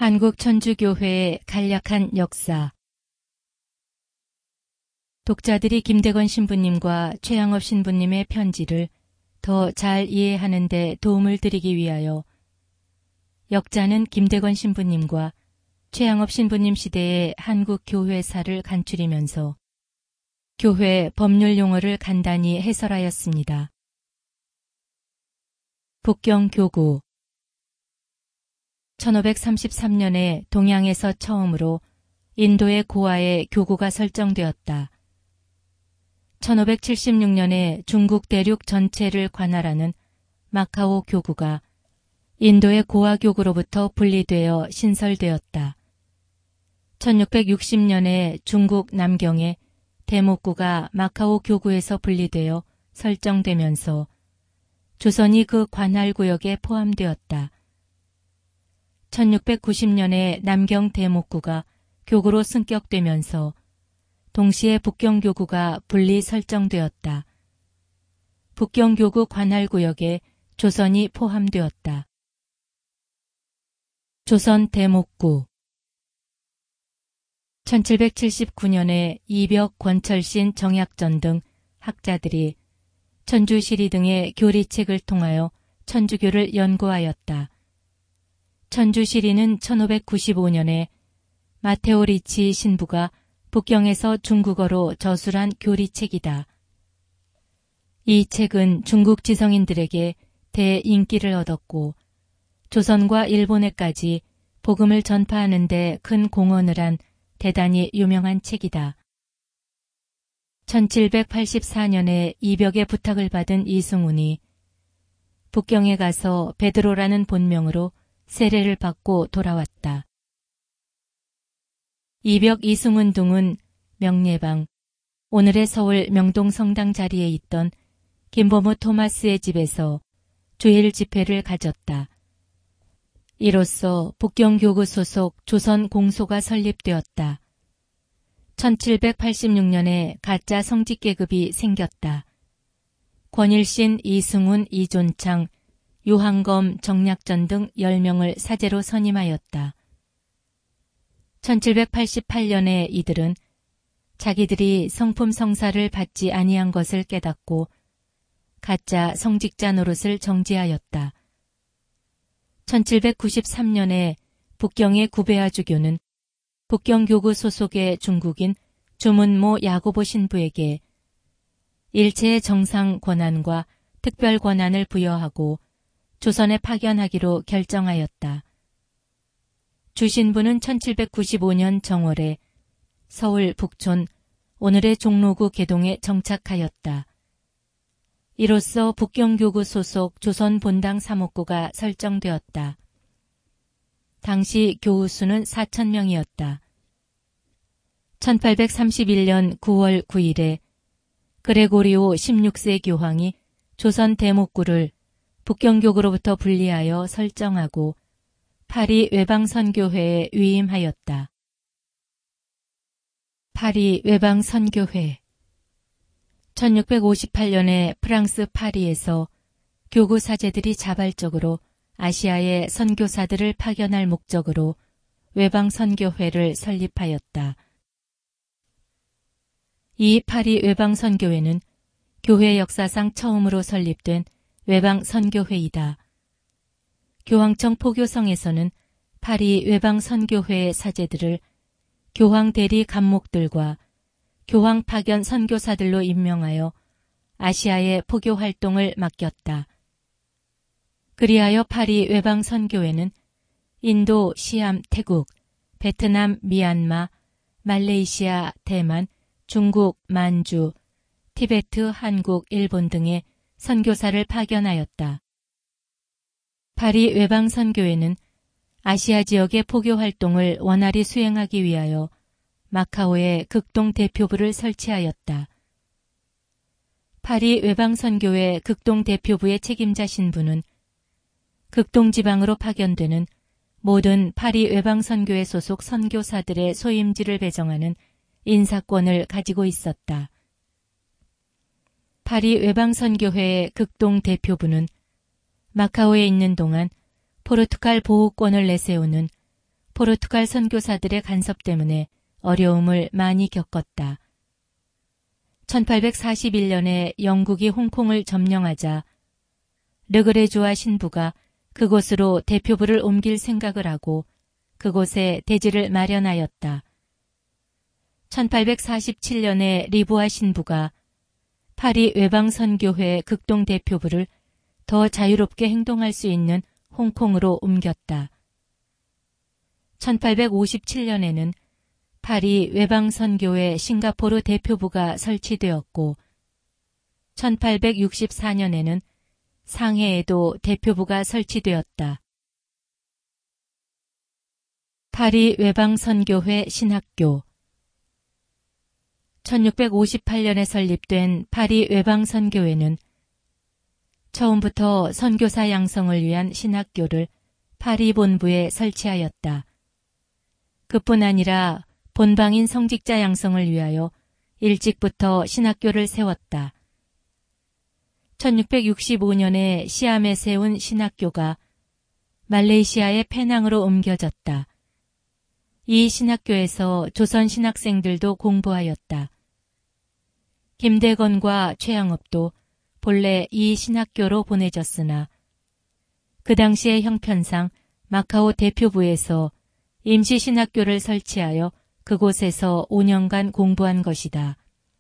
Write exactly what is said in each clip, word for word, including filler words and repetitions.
한국천주교회의 간략한 역사. 독자들이 김대건 신부님과 최양업 신부님의 편지를 더 잘 이해하는 데 도움을 드리기 위하여 역자는 김대건 신부님과 최양업 신부님 시대의 한국 교회사를 간추리면서 교회 법률 용어를 간단히 해설하였습니다. 북경교구. 천오백삼십삼 년에 동양에서 처음으로 인도의 고아에 교구가 설정되었다. 천오백칠십육 년에 중국 대륙 전체를 관할하는 마카오 교구가 인도의 고아 교구로부터 분리되어 신설되었다. 천육백육십 년에 중국 남경의 대목구가 마카오 교구에서 분리되어 설정되면서 조선이 그 관할구역에 포함되었다. 천육백구십 년에 남경 대목구가 교구로 승격되면서 동시에 북경교구가 분리 설정되었다. 북경교구 관할구역에 조선이 포함되었다. 조선 대목구. 천칠백칠십구 년에 이벽, 권철신, 정약전 등 학자들이 천주시리 등의 교리책을 통하여 천주교를 연구하였다. 천주시리는 천오백구십오 년에 마테오 리치 신부가 북경에서 중국어로 저술한 교리책이다. 이 책은 중국 지성인들에게 대인기를 얻었고 조선과 일본에까지 복음을 전파하는 데 큰 공헌을 한 대단히 유명한 책이다. 천칠백팔십사 년에 이벽의 부탁을 받은 이승훈이 북경에 가서 베드로라는 본명으로 세례를 받고 돌아왔다. 이벽 이승훈 등은 명례방, 오늘의 서울 명동성당 자리에 있던 김보무 토마스의 집에서 주일 집회를 가졌다. 이로써 북경교구 소속 조선공소가 설립되었다. 천칠백팔십육 년에 가짜 성직계급이 생겼다. 권일신, 이승훈, 이존창, 유한검, 정약전 등 열 명을 사제로 선임하였다. 천칠백팔십팔 년에 이들은 자기들이 성품 성사를 받지 아니한 것을 깨닫고 가짜 성직자 노릇을 정지하였다. 천칠백구십삼 년에 북경의 구베아주교는 북경교구 소속의 중국인 주문모 야고보 신부에게 일체의 정상 권한과 특별 권한을 부여하고 조선에 파견하기로 결정하였다. 주신부는 천칠백구십오 년 정월에 서울 북촌 오늘의 종로구 개동에 정착하였다. 이로써 북경교구 소속 조선 본당 사목구가 설정되었다. 당시 교우 수는 사천 명이었다. 천팔백삼십일 년 구월 구일에 그레고리오 십육 세 교황이 조선 대목구를 북경교구로부터 분리하여 설정하고 파리 외방선교회에 위임하였다. 파리 외방선교회. 천육백오십팔 년에 프랑스 파리에서 교구 사제들이 자발적으로 아시아의 선교사들을 파견할 목적으로 외방선교회를 설립하였다. 이 파리 외방선교회는 교회 역사상 처음으로 설립된 외방선교회이다. 교황청 포교성에서는 파리 외방선교회의 사제들을 교황 대리 감목들과 교황 파견 선교사들로 임명하여 아시아의 포교 활동을 맡겼다. 그리하여 파리 외방선교회는 인도, 시암, 태국, 베트남, 미얀마, 말레이시아, 대만, 중국, 만주, 티베트, 한국, 일본 등의 선교사를 파견하였다. 파리 외방선교회는 아시아 지역의 포교 활동을 원활히 수행하기 위하여 마카오에 극동 대표부를 설치하였다. 파리 외방선교회 극동 대표부의 책임자 신부는 극동 지방으로 파견되는 모든 파리 외방선교회 소속 선교사들의 소임지를 배정하는 인사권을 가지고 있었다. 파리 외방선교회의 극동 대표부는 마카오에 있는 동안 포르투갈 보호권을 내세우는 포르투갈 선교사들의 간섭 때문에 어려움을 많이 겪었다. 천팔백사십일 년에 영국이 홍콩을 점령하자 르그레주아 신부가 그곳으로 대표부를 옮길 생각을 하고 그곳에 대지를 마련하였다. 천팔백사십칠 년에 리보아 신부가 파리 외방선교회 극동 대표부를 더 자유롭게 행동할 수 있는 홍콩으로 옮겼다. 천팔백오십칠 년에는 파리 외방선교회 싱가포르 대표부가 설치되었고 천팔백육십사 년에는 상해에도 대표부가 설치되었다. 파리 외방선교회 신학교 천육백오십팔 년에 설립된 파리 외방선교회는 처음부터 선교사 양성을 위한 신학교를 파리 본부에 설치하였다. 그뿐 아니라 본방인 성직자 양성을 위하여 일찍부터 신학교를 세웠다. 천육백육십오 년에 시암에 세운 신학교가 말레이시아의 페낭으로 옮겨졌다. 이 신학교에서 조선 신학생들도 공부하였다. 김대건과 최양업도 본래 이 신학교로 보내졌으나 그 당시의 형편상 마카오 대표부에서 임시 신학교를 설치하여 그곳에서 오 년간 공부한 것이다.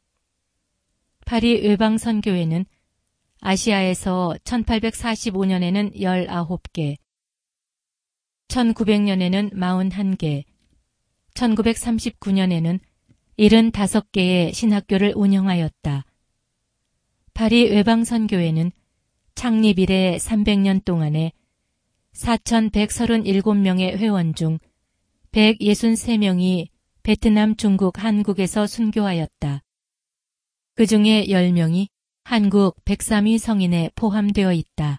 파리 외방선교회는 아시아에서 천팔백사십오 년에는 열아홉 개, 천구백 년에는 사십일 개, 천구백삼십구 년에는 칠십오 개의 신학교를 운영하였다. 파리 외방선교회는 창립 이래 삼백 년 동안에 사천백삼십칠 명의 회원 중 백육십삼 명이 베트남, 중국, 한국에서 순교하였다. 그 중에 십 명이 한국 백삼 위 성인에 포함되어 있다.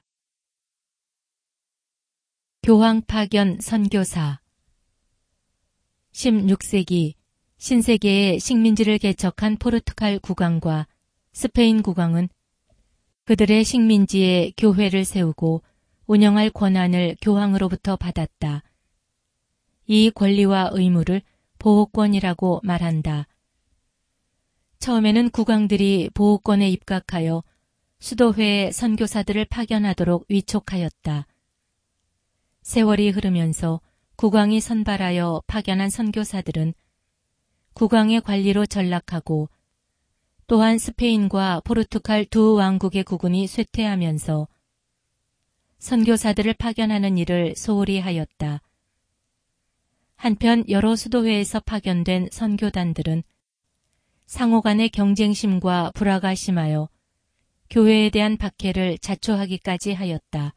교황 파견 선교사 십육 세기 신세계의 식민지를 개척한 포르투갈 국왕과 스페인 국왕은 그들의 식민지에 교회를 세우고 운영할 권한을 교황으로부터 받았다. 이 권리와 의무를 보호권이라고 말한다. 처음에는 국왕들이 보호권에 입각하여 수도회에 선교사들을 파견하도록 위촉하였다. 세월이 흐르면서 국왕이 선발하여 파견한 선교사들은 국왕의 관리로 전락하고 또한 스페인과 포르투갈 두 왕국의 국군이 쇠퇴하면서 선교사들을 파견하는 일을 소홀히 하였다. 한편 여러 수도회에서 파견된 선교단들은 상호 간의 경쟁심과 불화가 심하여 교회에 대한 박해를 자초하기까지 하였다.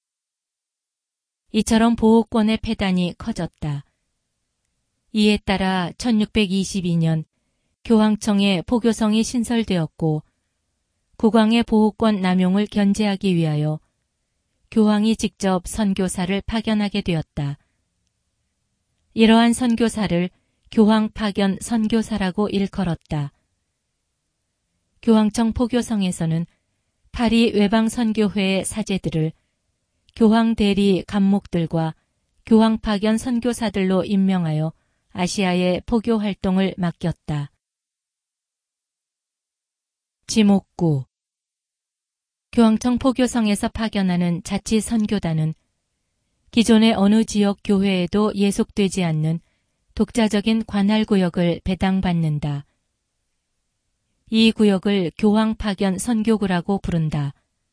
이처럼 보호권의 폐단이 커졌다. 이에 따라 천육백이십이 년 교황청에 포교성이 신설되었고 국왕의 보호권 남용을 견제하기 위하여 교황이 직접 선교사를 파견하게 되었다. 이러한 선교사를 교황 파견 선교사라고 일컬었다. 교황청 포교성에서는 파리 외방선교회의 사제들을 교황 대리 감목들과 교황 파견 선교사들로 임명하여 아시아의 포교 활동을 맡겼다. 지목구 교황청 포교성에서 파견하는 자치 선교단은 기존의 어느 지역 교회에도 예속되지 않는 독자적인 관할구역을 배당받는다. 이 구역을 교황 파견 선교구라고 부른다.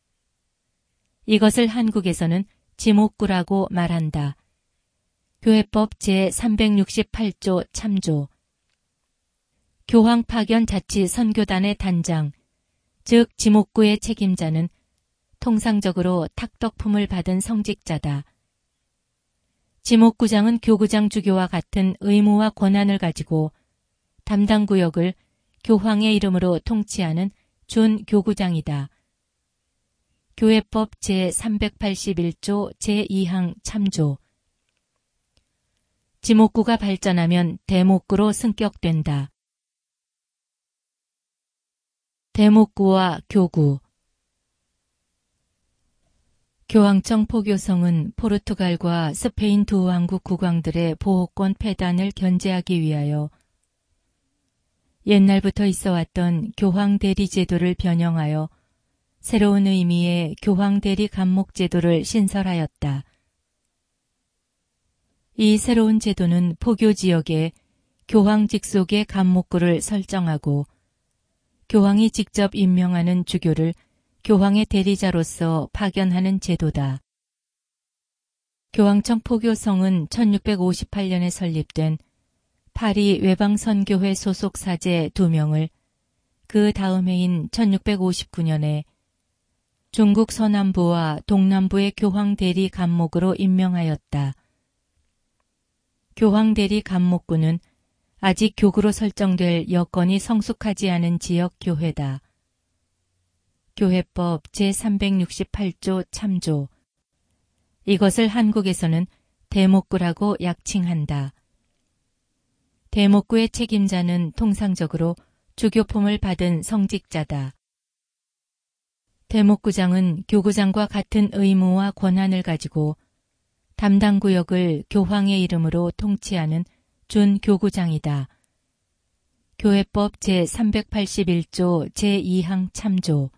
이것을 한국에서는 지목구라고 말한다. 교회법 제삼백육십팔 조 참조. 교황 파견 자치 선교단의 단장, 즉 지목구의 책임자는 통상적으로 탁덕품을 받은 성직자다. 지목구장은 교구장 주교와 같은 의무와 권한을 가지고 담당 구역을 교황의 이름으로 통치하는 준교구장이다. 교회법 제삼백팔십일 조 제이 항 참조. 지목구가 발전하면 대목구로 승격된다. 대목구와 교구. 교황청 포교성은 포르투갈과 스페인 두 왕국 국왕들의 보호권 폐단을 견제하기 위하여 옛날부터 있어왔던 교황 대리 제도를 변형하여 새로운 의미의 교황 대리 감목 제도를 신설하였다. 이 새로운 제도는 포교 지역에 교황 직속의 감목구를 설정하고 교황이 직접 임명하는 주교를 교황의 대리자로서 파견하는 제도다. 교황청 포교성은 천육백오십팔 년에 설립된 파리 외방선교회 소속 사제 두 명을 그 다음 해인 천육백오십구 년에 중국 서남부와 동남부의 교황 대리 감목으로 임명하였다. 교황 대리 감목구는 아직 교구로 설정될 여건이 성숙하지 않은 지역 교회다. 교회법 제삼백육십팔 조 참조. 이것을 한국에서는 대목구라고 약칭한다. 대목구의 책임자는 통상적으로 주교품을 받은 성직자다. 대목구장은 교구장과 같은 의무와 권한을 가지고 담당 구역을 교황의 이름으로 통치하는 준교구장이다. 교회법 제삼백팔십일 조 제이 항 참조.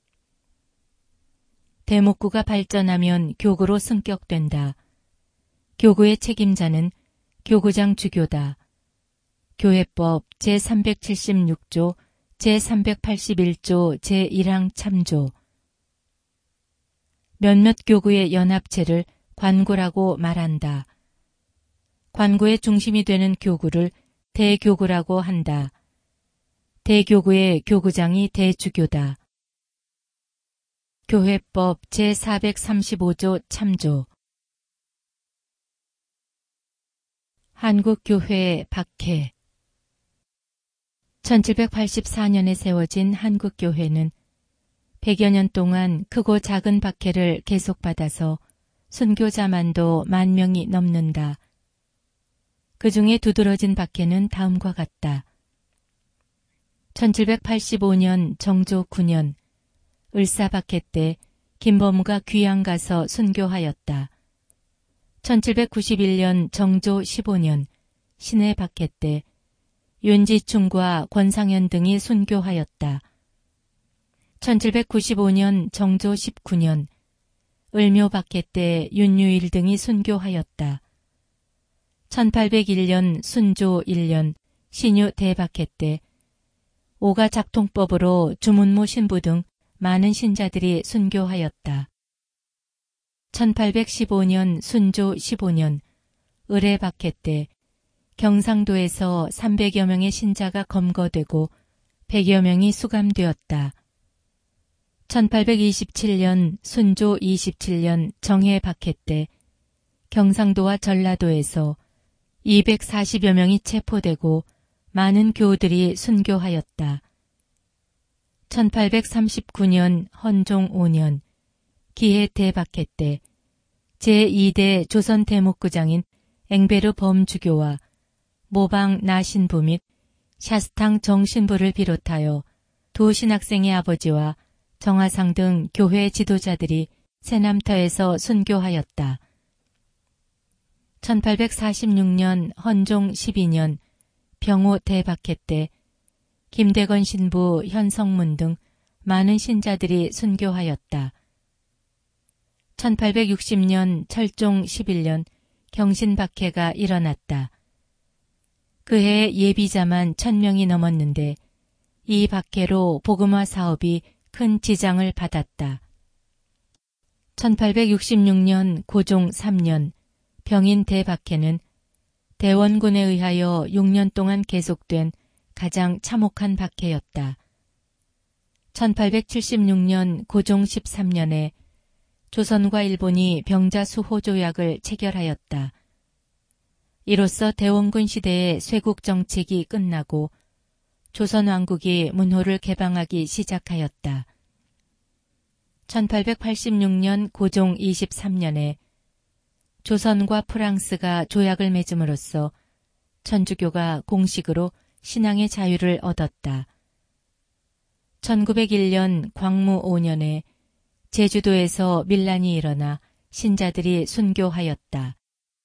대목구가 발전하면 교구로 승격된다. 교구의 책임자는 교구장 주교다. 교회법 제삼백칠십육 조 제삼백팔십일 조 제일 항 참조. 몇몇 교구의 연합체를 관구라고 말한다. 관구의 중심이 되는 교구를 대교구라고 한다. 대교구의 교구장이 대주교다. 교회법 제사백삼십오 조 참조. 한국교회 박해. 천칠백팔십사 년에 세워진 한국교회는 백여 년 동안 크고 작은 박해를 계속받아서 순교자만도 만 명이 넘는다. 그 중에 두드러진 박해는 다음과 같다. 천칠백팔십오 년 정조 구 년 을사박해 때 김범우가 귀양 가서 순교하였다. 천칠백구십일 년 정조 십오 년 신해 박해 때 윤지충과 권상현 등이 순교하였다. 천칠백구십오 년 정조 십구 년 을묘 박해 때 윤유일 등이 순교하였다. 천팔백일 년 순조 일 년 신유 대박해 때 오가 작통법으로 주문모 신부 등 많은 신자들이 순교하였다. 천팔백십오 년 순조 십오 년 을해 박해 때 경상도에서 삼백여 명의 신자가 검거되고 백여 명이 수감되었다. 천팔백이십칠 년 순조 이십칠 년 정해 박해 때 경상도와 전라도에서 이백사십여 명이 체포되고 많은 교우들이 순교하였다. 천팔백삼십구 년 헌종 오 년 기해 대박해 때 제이 대 조선 대목구장인 앵베르 범주교와 모방 나신부 및 샤스탕 정신부를 비롯하여 두 신학생의 아버지와 정화상 등 교회 지도자들이 새남터에서 순교하였다. 천팔백사십육 년 헌종 십이 년 병호 대박해 때 김대건 신부 현성문 등 많은 신자들이 순교하였다. 천팔백육십 년 철종 십일 년 경신박해가 일어났다. 그해 예비자만 천 명이 넘었는데 이 박해로 복음화 사업이 큰 지장을 받았다. 천팔백육십육 년 고종 삼 년 병인 대박해는 대원군에 의하여 육 년 동안 계속된 가장 참혹한 박해였다. 천팔백칠십육 년 고종 십삼 년에 조선과 일본이 병자 수호 조약을 체결하였다. 이로써 대원군 시대의 쇄국 정책이 끝나고 조선 왕국이 문호를 개방하기 시작하였다. 천팔백팔십육 년 고종 이십삼 년에 조선과 프랑스가 조약을 맺음으로써 천주교가 공식으로 신앙의 자유를 얻었다. 천구백일 년 광무 오 년에 제주도에서 밀란이 일어나 신자들이 순교하였다.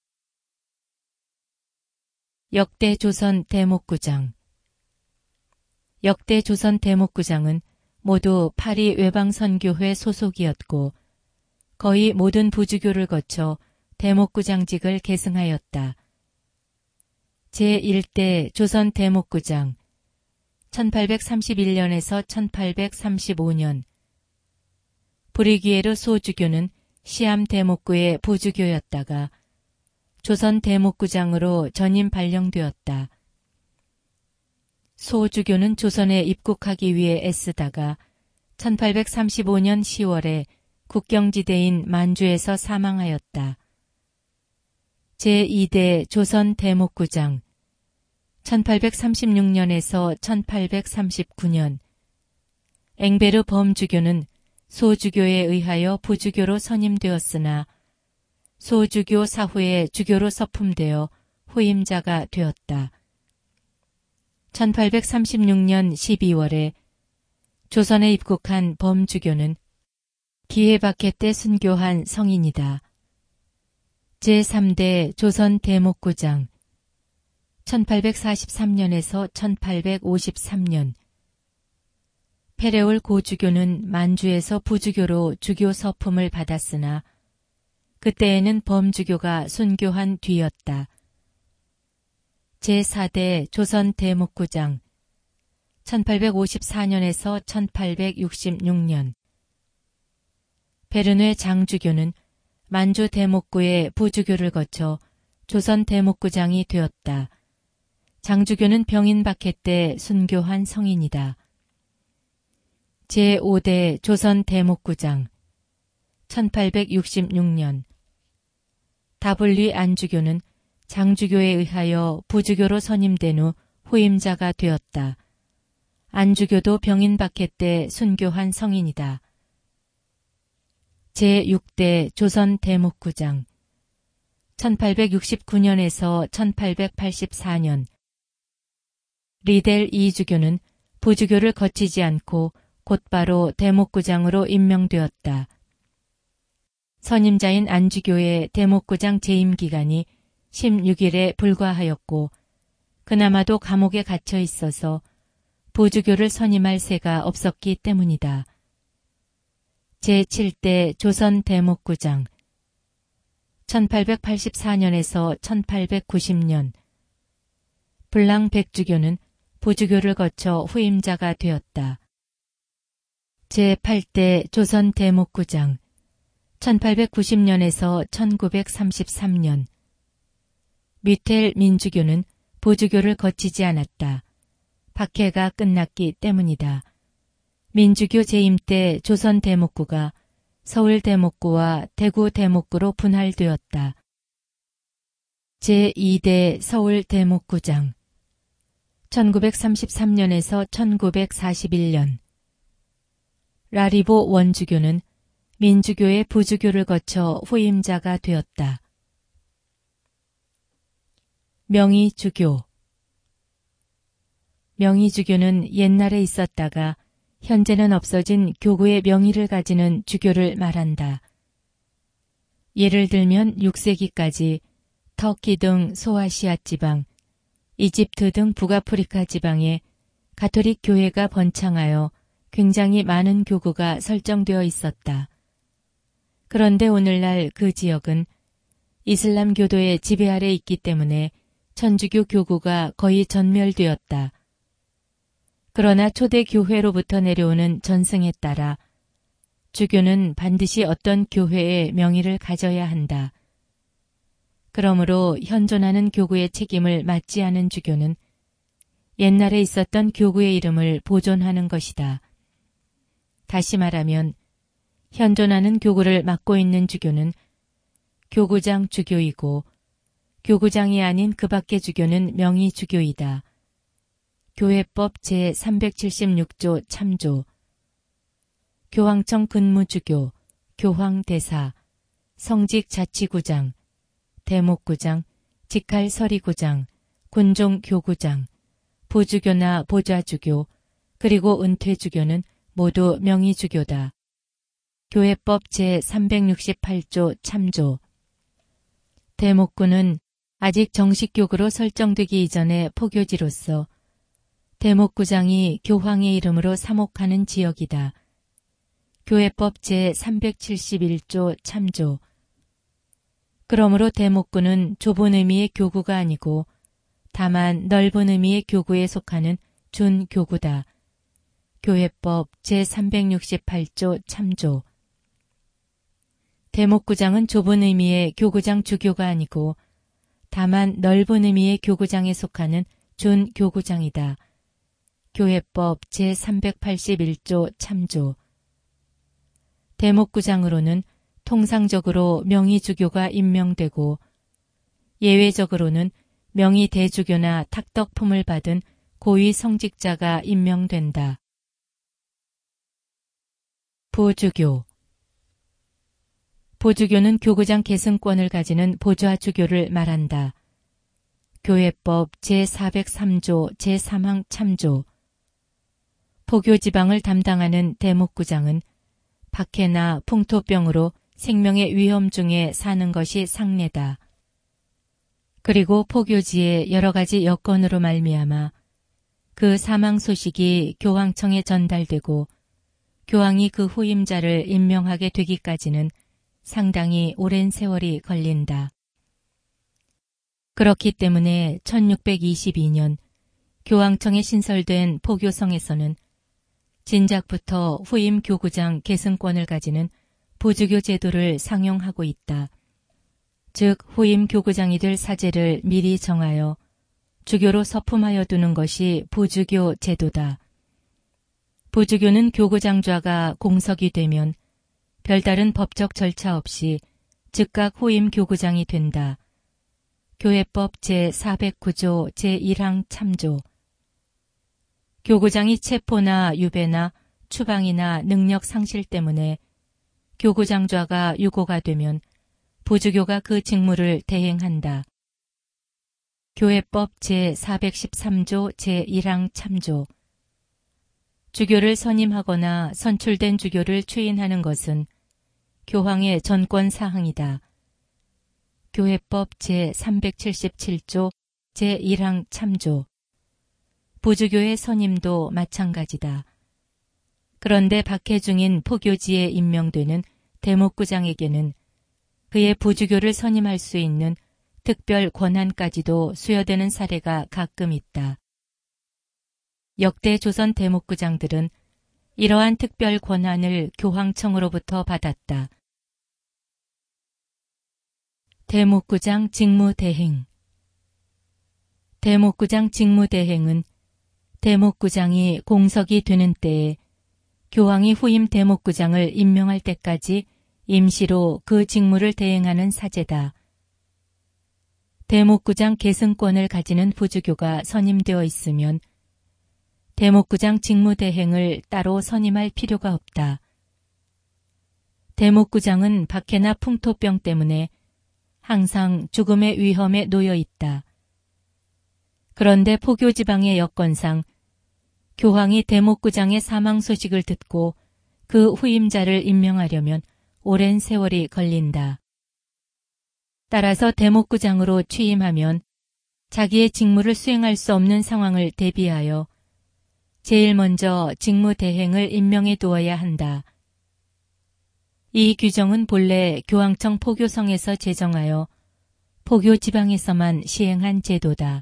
역대 조선 대목구장. 역대 조선 대목구장은 모두 파리 외방선교회 소속이었고 거의 모든 부주교를 거쳐 대목구장직을 계승하였다. 제일 대 조선 대목구장 천팔백삼십일 년에서 천팔백삼십오 년. 브리기에르 소주교는 시암 대목구의 부주교였다가 조선 대목구장으로 전임 발령되었다. 소주교는 조선에 입국하기 위해 애쓰다가 천팔백삼십오 년 시월에 국경지대인 만주에서 사망하였다. 제이 대 조선 대목구장 천팔백삼십육 년에서 천팔백삼십구 년. 앵베르 범주교는 소주교에 의하여 부주교로 선임되었으나 소주교 사후에 주교로 서품되어 후임자가 되었다. 천팔백삼십육 년 십이월에 조선에 입국한 범주교는 기해박해 때 순교한 성인이다. 제삼 대 조선 대목구장 천팔백사십삼 년에서 천팔백오십삼 년. 페레올 고주교는 만주에서 부주교로 주교 서품을 받았으나 그때에는 범주교가 순교한 뒤였다. 제사 대 조선 대목구장 천팔백오십사 년에서 천팔백육십육 년. 베르뇌 장주교는 만주 대목구의 부주교를 거쳐 조선 대목구장이 되었다. 장주교는 병인 박해 때 순교한 성인이다. 제오 대 조선 대목구장 천팔백육십육 년. 다블리 안주교는 장주교에 의하여 부주교로 선임된 후 후임자가 되었다. 안주교도 병인 박해 때 순교한 성인이다. 제육 대 조선 대목구장 천팔백육십구 년에서 천팔백팔십사 년. 리델 이주교는 부주교를 거치지 않고 곧바로 대목구장으로 임명되었다. 선임자인 안주교의 대목구장 재임 기간이 십육 일에 불과하였고 그나마도 감옥에 갇혀 있어서 부주교를 선임할 새가 없었기 때문이다. 제칠 대 조선 대목구장 천팔백팔십사 년에서 천팔백구십 년. 블랑 백주교는 부주교를 거쳐 후임자가 되었다. 제팔 대 조선 대목구장 천팔백구십 년에서 천구백삼십삼 년. 미텔 민주교는 부주교를 거치지 않았다. 박해가 끝났기 때문이다. 민주교 재임 때 조선 대목구가 서울 대목구와 대구 대목구로 분할되었다. 제이 대 서울 대목구장 천구백삼십삼 년에서 천구백사십일 년. 라리보 원주교는 민주교의 부주교를 거쳐 후임자가 되었다. 명의주교. 명의주교는 옛날에 있었다가 현재는 없어진 교구의 명의를 가지는 주교를 말한다. 예를 들면 육 세기까지 터키 등 소아시아 지방, 이집트 등 북아프리카 지방에 가톨릭 교회가 번창하여 굉장히 많은 교구가 설정되어 있었다. 그런데 오늘날 그 지역은 이슬람 교도의 지배 아래 있기 때문에 천주교 교구가 거의 전멸되었다. 그러나 초대 교회로부터 내려오는 전승에 따라 주교는 반드시 어떤 교회의 명의를 가져야 한다. 그러므로 현존하는 교구의 책임을 맡지 않은 주교는 옛날에 있었던 교구의 이름을 보존하는 것이다. 다시 말하면 현존하는 교구를 맡고 있는 주교는 교구장 주교이고 교구장이 아닌 그 밖의 주교는 명의 주교이다. 교회법 제삼백칠십육 조 참조. 교황청 근무주교, 교황대사, 성직자치구장, 대목구장, 직할서리구장, 군종교구장, 부주교나 보좌주교, 그리고 은퇴주교는 모두 명의주교다. 교회법 제삼백육십팔 조 참조. 대목구는 아직 정식 교구로 설정되기 이전의 포교지로서 대목구장이 교황의 이름으로 사목하는 지역이다. 교회법 제삼백칠십일 조 참조. 그러므로 대목구는 좁은 의미의 교구가 아니고 다만 넓은 의미의 교구에 속하는 준교구다. 교회법 제삼백육십팔 조 참조. 대목구장은 좁은 의미의 교구장 주교가 아니고 다만 넓은 의미의 교구장에 속하는 준교구장이다. 교회법 제삼백팔십일 조 참조. 대목구장으로는 통상적으로 명의주교가 임명되고 예외적으로는 명의대주교나 탁덕품을 받은 고위 성직자가 임명된다. 보주교. 보주교는 교구장 계승권을 가지는 보좌주교를 말한다. 교회법 제사백삼 조 제삼 항 참조. 포교지방을 담당하는 대목구장은 박해나 풍토병으로 생명의 위험 중에 사는 것이 상례다. 그리고 포교지의 여러 가지 여건으로 말미암아 그 사망 소식이 교황청에 전달되고 교황이 그 후임자를 임명하게 되기까지는 상당히 오랜 세월이 걸린다. 그렇기 때문에 천육백이십이 년 교황청에 신설된 포교성에서는 진작부터 후임 교구장 계승권을 가지는 보주교 제도를 상용하고 있다. 즉 후임 교구장이 될 사제를 미리 정하여 주교로 서품하여 두는 것이 보주교 제도다. 보주교는 교구장좌가 공석이 되면 별다른 법적 절차 없이 즉각 후임 교구장이 된다. 교회법 제사백구 조 제일 항 참조. 교구장이 체포나 유배나 추방이나 능력 상실 때문에 교구장좌가 유고가 되면 보주교가 그 직무를 대행한다. 교회법 제사백십삼 조 제일 항 참조. 주교를 선임하거나 선출된 주교를 추인하는 것은 교황의 전권 사항이다. 교회법 제삼백칠십칠 조 제일 항 참조. 보주교의 선임도 마찬가지다. 그런데 박해 중인 포교지에 임명되는 대목구장에게는 그의 보주교를 선임할 수 있는 특별 권한까지도 수여되는 사례가 가끔 있다. 역대 조선 대목구장들은 이러한 특별 권한을 교황청으로부터 받았다. 대목구장 직무대행. 대목구장 직무대행은 대목구장이 공석이 되는 때에 교황이 후임 대목구장을 임명할 때까지 임시로 그 직무를 대행하는 사제다. 대목구장 계승권을 가지는 부주교가 선임되어 있으면 대목구장 직무대행을 따로 선임할 필요가 없다. 대목구장은 박해나 풍토병 때문에 항상 죽음의 위험에 놓여 있다. 그런데 포교지방의 여건상 교황이 대목구장의 사망 소식을 듣고 그 후임자를 임명하려면 오랜 세월이 걸린다. 따라서 대목구장으로 취임하면 자기의 직무를 수행할 수 없는 상황을 대비하여 제일 먼저 직무대행을 임명해 두어야 한다. 이 규정은 본래 교황청 포교성에서 제정하여 포교지방에서만 시행한 제도다.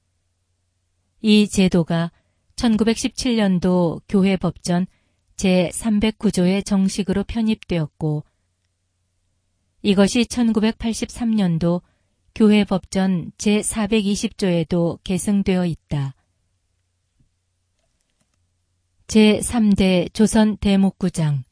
이 제도가 천구백십칠 년도 교회법전 제삼백구 조에 정식으로 편입되었고 이것이 천구백팔십삼 년도 교회법전 제사백이십 조에도 계승되어 있다. 제삼 대 조선 대목구장.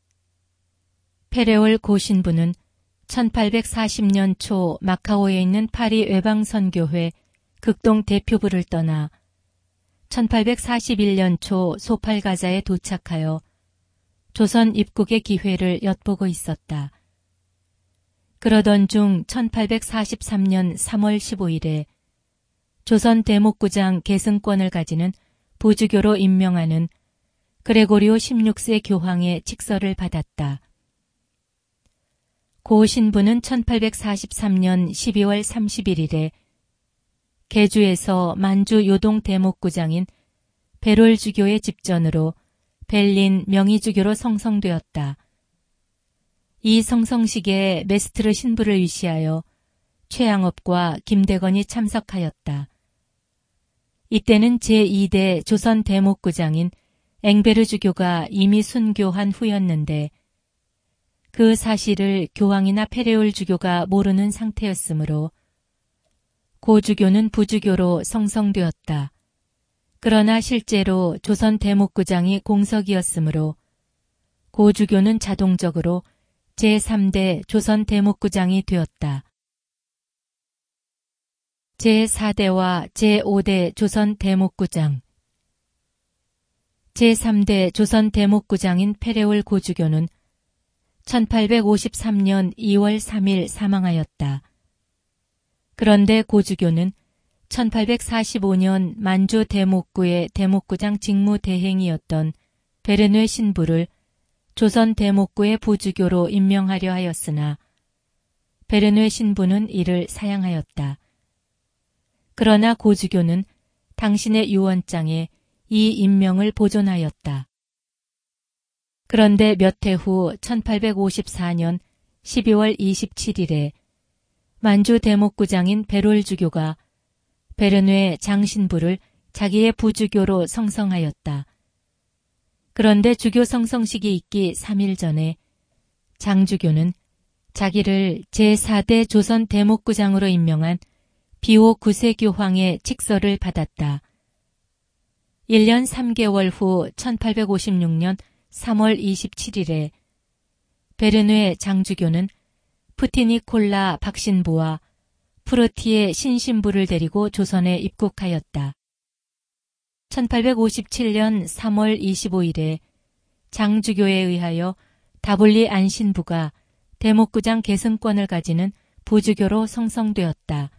페레올 고신부는 천팔백사십 년 초 마카오에 있는 파리 외방선교회 극동 대표부를 떠나 천팔백사십일 년 초 소팔가자에 도착하여 조선 입국의 기회를 엿보고 있었다. 그러던 중 천팔백사십삼 년 삼월 십오일에 조선 대목구장 계승권을 가지는 보주교로 임명하는 그레고리오 십육 세 교황의 칙서를 받았다. 고 신부는 천팔백사십삼 년 십이월 삼십일일에 개주에서 만주 요동 대목구장인 베롤주교의 집전으로 벨린 명의주교로 성성되었다. 이 성성식에 메스트르 신부를 위시하여 최양업과 김대건이 참석하였다. 이때는 제이 대 조선 대목구장인 앵베르 주교가 이미 순교한 후였는데 그 사실을 교황이나 페레올 주교가 모르는 상태였으므로 고 주교는 부주교로 성성되었다. 그러나 실제로 조선 대목구장이 공석이었으므로 고 주교는 자동적으로 제삼 대 조선 대목구장이 되었다. 제사 대와 제오 대 조선 대목구장 제삼 대 조선 대목구장인 페레올 고주교는 천팔백오십삼 년 이월 삼일 사망하였다. 그런데 고주교는 천팔백사십오 년 만주 대목구의 대목구장 직무대행이었던 베르뇌 신부를 조선 대목구의 부주교로 임명하려 하였으나 베르뇌 신부는 이를 사양하였다. 그러나 고주교는 당신의 유언장에 이 임명을 보존하였다. 그런데 몇 해 후 천팔백오십사 년 십이월 이십칠일에 만주 대목구장인 베롤 주교가 베르뇌 장신부를 자기의 부주교로 성성하였다. 그런데 주교 성성식이 있기 삼 일 전에 장주교는 자기를 제사 대 조선 대목구장으로 임명한 비오 구 세 교황의 칙서를 받았다. 일 년 삼 개월 후 천팔백오십육 년 삼월 이십칠일에 베르뇌 장주교는 푸티니콜라 박신부와 프루티의 신신부를 데리고 조선에 입국하였다. 천팔백오십칠 년 삼월 이십오일에 장주교에 의하여 다블리 안신부가 대목구장 계승권을 가지는 부주교로 성성되었다.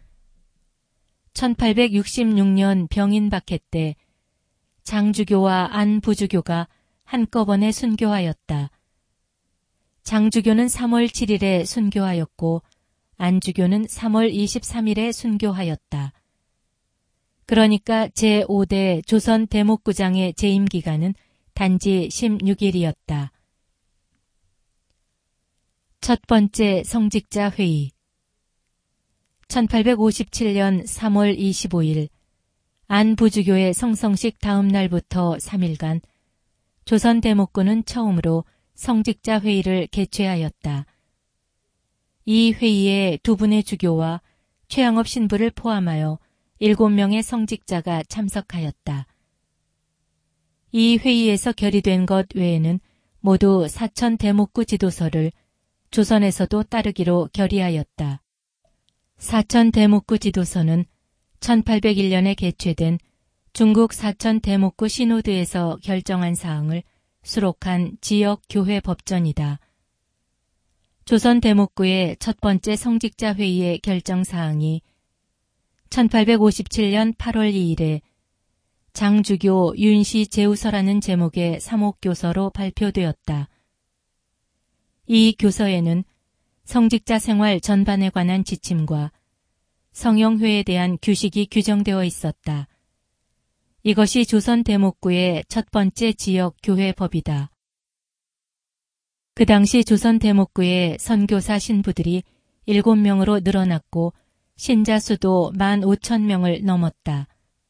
천팔백육십육 년 병인 박해 때 장주교와 안부주교가 한꺼번에 순교하였다. 장주교는 삼월 칠일에 순교하였고 안주교는 삼월 이십삼일에 순교하였다. 그러니까 제오 대 조선 대목구장의 재임 기간은 단지 십육일이었다. 첫 번째 성직자 회의. 천팔백오십칠 년 삼월 이십오일 안부주교의 성성식 다음 날부터 삼 일간 조선 대목구는 처음으로 성직자 회의를 개최하였다. 이 회의에 두 분의 주교와 최양업 신부를 포함하여 일곱 명의 성직자가 참석하였다. 이 회의에서 결의된 것 외에는 모두 사천 대목구 지도서를 조선에서도 따르기로 결의하였다. 사천 대목구 지도서는 천팔백일 년에 개최된 중국 사천 대목구 시노드에서 결정한 사항을 수록한 지역 교회 법전이다. 조선 대목구의 첫 번째 성직자 회의의 결정 사항이 천팔백오십칠 년 팔월 이일에 장주교 윤시 제우서라는 제목의 사목교서로 발표되었다. 이 교서에는 성직자 생활 전반에 관한 지침과 성형회에 대한 규식이 규정되어 있었다. 이것이 조선 대목구의 첫 번째 지역 교회법이다. 그 당시 조선 대목구의 선교사 신부들이 일곱 명으로 늘어났고 신자 수도 만 오천 명을 넘었다.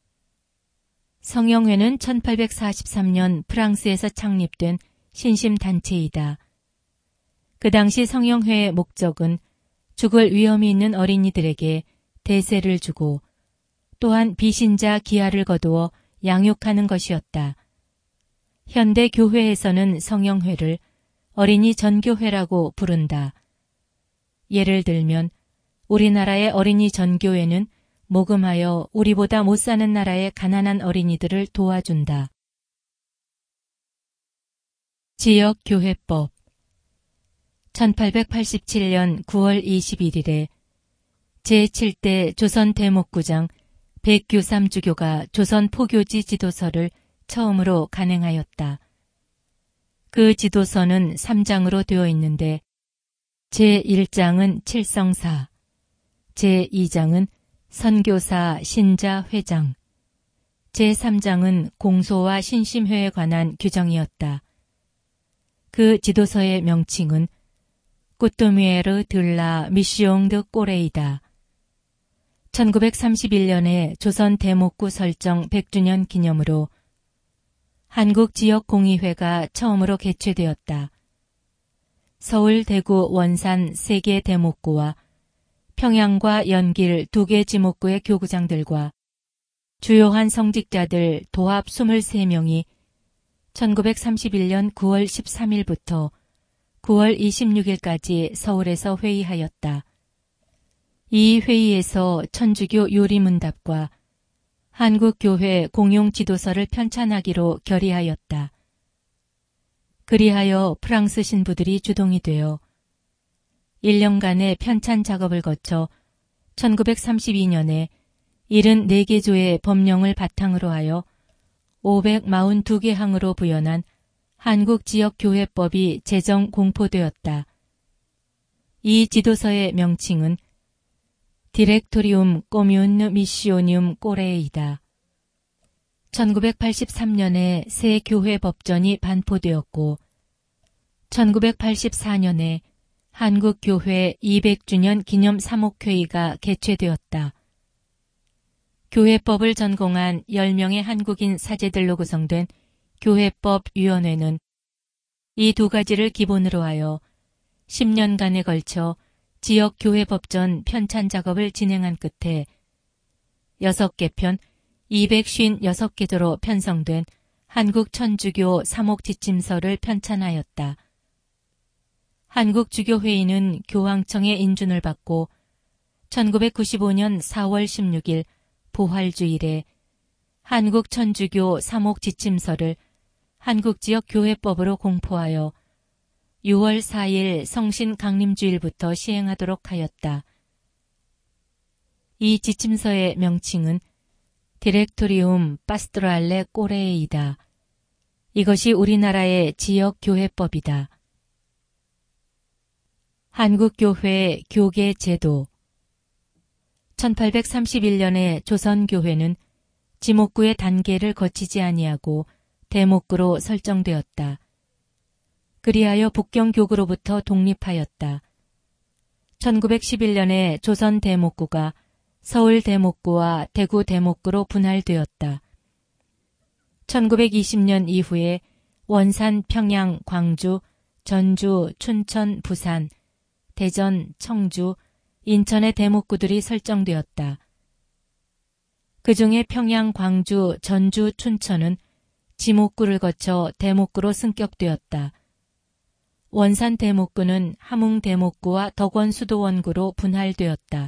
성형회는 천팔백사십삼 년 프랑스에서 창립된 신심단체이다. 그 당시 성형회의 목적은 죽을 위험이 있는 어린이들에게 대세를 주고 또한 비신자 기아를 거두어 양육하는 것이었다. 현대 교회에서는 성형회를 어린이 전교회라고 부른다. 예를 들면 우리나라의 어린이 전교회는 모금하여 우리보다 못 사는 나라의 가난한 어린이들을 도와준다. 지역교회법 천팔백팔십칠 년 구월 이십일일에 제칠 대 조선 대목구장 백규삼 주교가 조선 포교지 지도서를 처음으로 간행하였다. 그 지도서는 삼 장으로 되어 있는데 제일 장은 칠성사, 제이 장은 선교사 신자 회장, 제삼 장은 공소와 신심회에 관한 규정이었다. 그 지도서의 명칭은 꾸뚜미에르 들라 미시옹 드 꼬레이다. 천구백삼십일 년에 조선 대목구 설정 백 주년 기념으로 한국지역공의회가 처음으로 개최되었다. 서울, 대구, 원산 세 개 대목구와 평양과 연길 두 개 지목구의 교구장들과 주요한 성직자들 도합 이십삼 명이 천구백삼십일 년 구월 십삼일부터 구월 이십육일까지 서울에서 회의하였다. 이 회의에서 천주교 요리문답과 한국교회 공용지도서를 편찬하기로 결의하였다. 그리하여 프랑스 신부들이 주동이 되어 일 년간의 편찬 작업을 거쳐 천구백삼십이 년에 칠십사 개 조의 법령을 바탕으로 하여 오백사십이 개 항으로 부연한 한국지역교회법이 제정 공포되었다. 이 지도서의 명칭은 디렉토리움 꼬뮌 미시오니움 꼬레이다. 천구백팔십삼 년에 새 교회 법전이 반포되었고 천구백팔십사 년에 한국교회 이백 주년 기념 사목회의가 개최되었다. 교회법을 전공한 열 명의 한국인 사제들로 구성된 교회법위원회는 이 두 가지를 기본으로 하여 십 년간에 걸쳐 지역교회법전 편찬 작업을 진행한 끝에 여섯 개 편 이백오십육 개 조로 편성된 한국천주교 사목지침서를 편찬하였다. 한국주교회의는 교황청의 인준을 받고 천구백구십오 년 사월 십육일 부활주일에 한국천주교 사목지침서를 한국지역교회법으로 공포하여 유월 사일 성신강림주일부터 시행하도록 하였다. 이 지침서의 명칭은 디렉토리움 파스토랄레 꼬레이다. 이것이 우리나라의 지역교회법이다. 한국교회 교계제도 천팔백삼십일 년에 조선교회는 지목구의 단계를 거치지 아니하고 대목구로 설정되었다. 그리하여 북경교구로부터 독립하였다. 천구백십일 년에 조선 대목구가 서울 대목구와 대구 대목구로 분할되었다. 천구백이십 년 이후에 원산, 평양, 광주, 전주, 춘천, 부산, 대전, 청주, 인천의 대목구들이 설정되었다. 그 중에 평양, 광주, 전주, 춘천은 지목구를 거쳐 대목구로 승격되었다. 원산 대목구는 함흥 대목구와 덕원 수도원구로 분할되었다.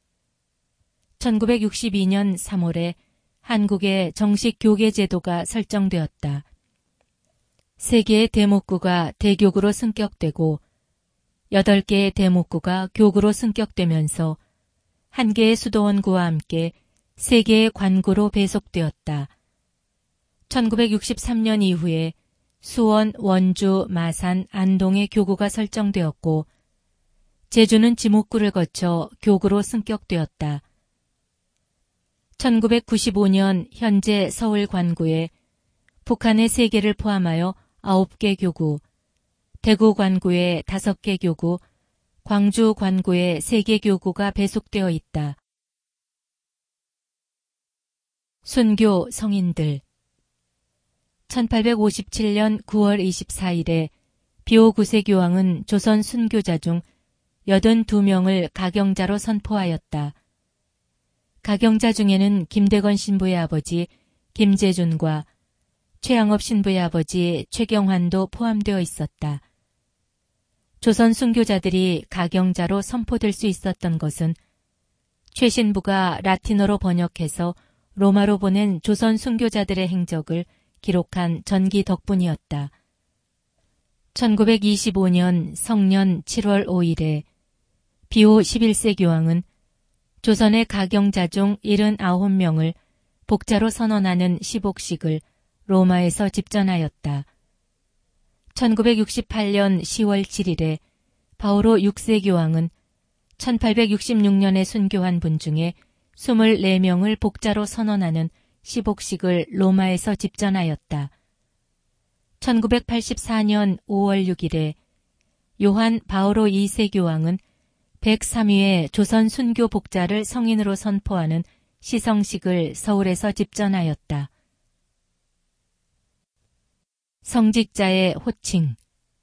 천구백육십이 년 삼월에 한국의 정식 교계제도가 설정되었다. 세 개의 대목구가 대교구로 승격되고 여덟 개의 대목구가 교구로 승격되면서 한 개의 수도원구와 함께 세 개의 관구로 배속되었다. 천구백육십삼 년 이후에 수원, 원주, 마산, 안동의 교구가 설정되었고 제주는 지목구를 거쳐 교구로 승격되었다. 천구백구십오 년 현재 서울 관구에 북한의 세 개를 포함하여 아홉 개 교구, 대구 관구에 다섯 개 교구, 광주 관구에 세 개 교구가 배속되어 있다. 순교 성인들 천팔백오십칠 년 구월 이십사일에 비오 구 세 교황은 조선 순교자 중 팔십이 명을 가경자로 선포하였다. 가경자 중에는 김대건 신부의 아버지 김재준과 최양업 신부의 아버지 최경환도 포함되어 있었다. 조선 순교자들이 가경자로 선포될 수 있었던 것은 최 신부가 라틴어로 번역해서 로마로 보낸 조선 순교자들의 행적을 기록한 전기 덕분이었다. 천구백이십오 년 성년 칠월 오일에 비오 십일 세 교황은 조선의 가경자 중 칠십구 명을 복자로 선언하는 시복식을 로마에서 집전하였다. 천구백육십팔 년 시월 칠일에 바오로 육 세 교황은 천팔백육십육 년에 순교한 분 중에 이십사 명을 복자로 선언하는 시복식을 로마에서 집전하였다. 천구백팔십사 년 오월 육 일에 요한 바오로 이 세 교황은 백삼 위의 조선 순교 복자를 성인으로 선포하는 시성식을 서울에서 집전하였다. 성직자의 호칭.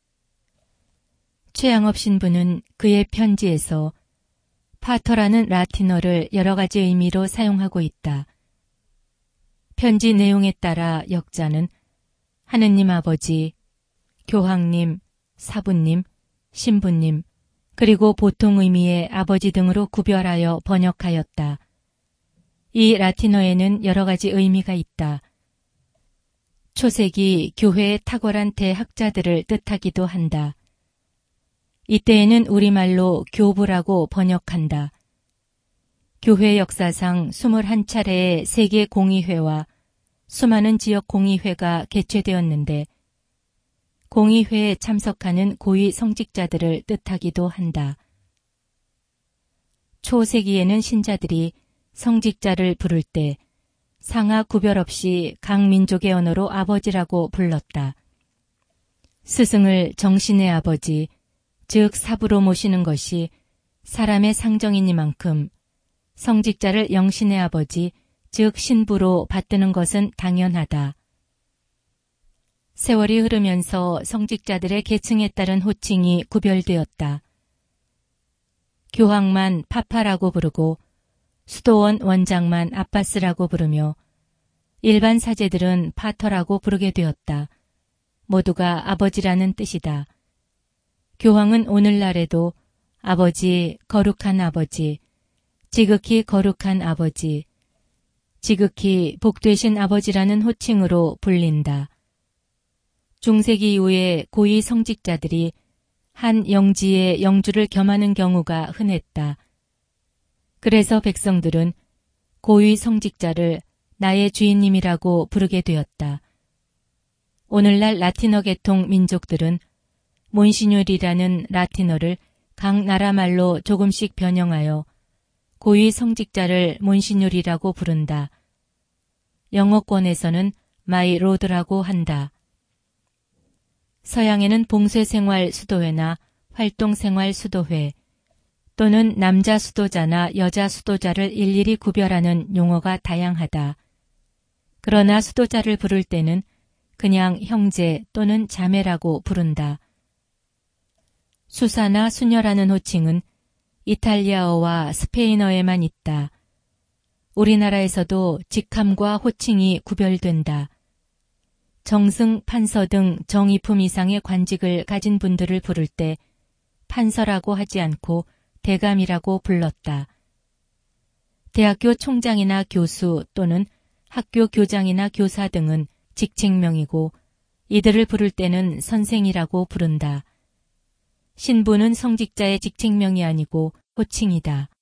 최양업 신부는 그의 편지에서 파터라는 라틴어를 여러 가지 의미로 사용하고 있다. 편지 내용에 따라 역자는 하느님 아버지, 교황님, 사부님, 신부님, 그리고 보통 의미의 아버지 등으로 구별하여 번역하였다. 이 라틴어에는 여러 가지 의미가 있다. 초세기 교회의 탁월한 대학자들을 뜻하기도 한다. 이때에는 우리말로 교부라고 번역한다. 교회 역사상 이십일 차례의 세계 공의회와 수많은 지역 공의회가 개최되었는데 공의회에 참석하는 고위 성직자들을 뜻하기도 한다. 초세기에는 신자들이 성직자를 부를 때 상하 구별 없이 각 민족의 언어로 아버지라고 불렀다. 스승을 정신의 아버지, 즉 사부로 모시는 것이 사람의 상정이니만큼 성직자를 영신의 아버지, 즉 신부로 받드는 것은 당연하다. 세월이 흐르면서 성직자들의 계층에 따른 호칭이 구별되었다. 교황만 파파라고 부르고 수도원 원장만 아빠스라고 부르며 일반 사제들은 파터라고 부르게 되었다. 모두가 아버지라는 뜻이다. 교황은 오늘날에도 아버지, 거룩한 아버지, 지극히 거룩한 아버지, 지극히 복되신 아버지라는 호칭으로 불린다. 중세기 이후에 고위 성직자들이 한 영지의 영주를 겸하는 경우가 흔했다. 그래서 백성들은 고위 성직자를 나의 주인님이라고 부르게 되었다. 오늘날 라틴어 계통 민족들은 몬시뇰이라는 라틴어를 각 나라 말로 조금씩 변형하여 고위 성직자를 몬시뇰이라고 부른다. 영어권에서는 마이 로드라고 한다. 서양에는 봉쇄생활 수도회나 활동생활 수도회 또는 남자 수도자나 여자 수도자를 일일이 구별하는 용어가 다양하다. 그러나 수도자를 부를 때는 그냥 형제 또는 자매라고 부른다. 수사나 수녀라는 호칭은 이탈리아어와 스페인어에만 있다. 우리나라에서도 직함과 호칭이 구별된다. 정승, 판서 등 정의품 이상의 관직을 가진 분들을 부를 때 판서라고 하지 않고 대감이라고 불렀다. 대학교 총장이나 교수 또는 학교 교장이나 교사 등은 직책명이고 이들을 부를 때는 선생이라고 부른다. 신부는 성직자의 직책명이 아니고 호칭이다.